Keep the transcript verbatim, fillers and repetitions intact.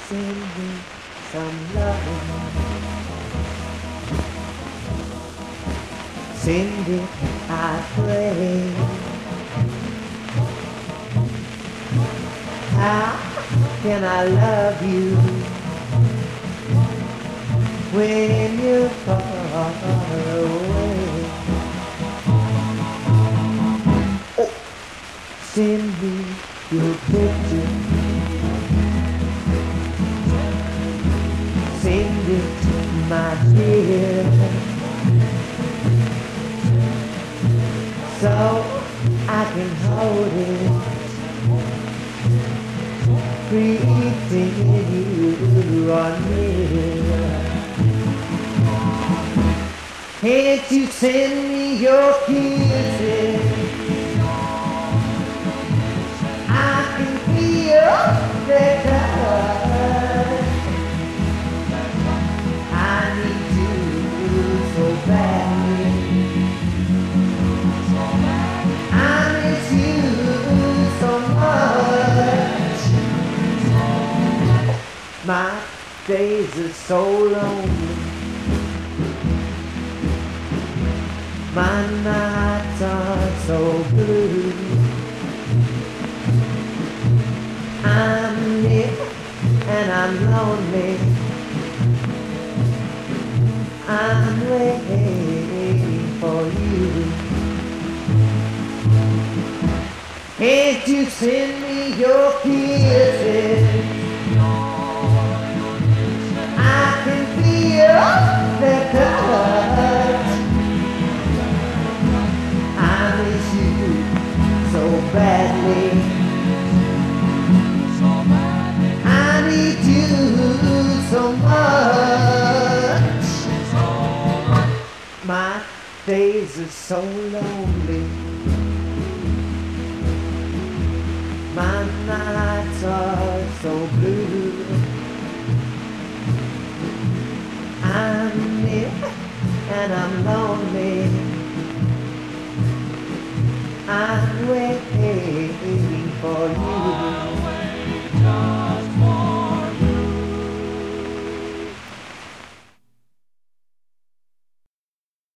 send me some love. Send it, I pray. How can I love you when you're far away? Oh, send me your picture. Send it, my dear, so I can hold it, pretend you are near. Can't you send me your kisses? I can feel their touch. I need you so badly. I miss you so much. My days are so lonely. My nights are so blue. I'm near and I'm lonely. I'm waiting for you. Can't you send me your kisses? I can feel their touch. I miss you so badly. I need you so much. My days are so lonely. My nights are so blue. I'm near and I'm lonely. I'm waiting for you.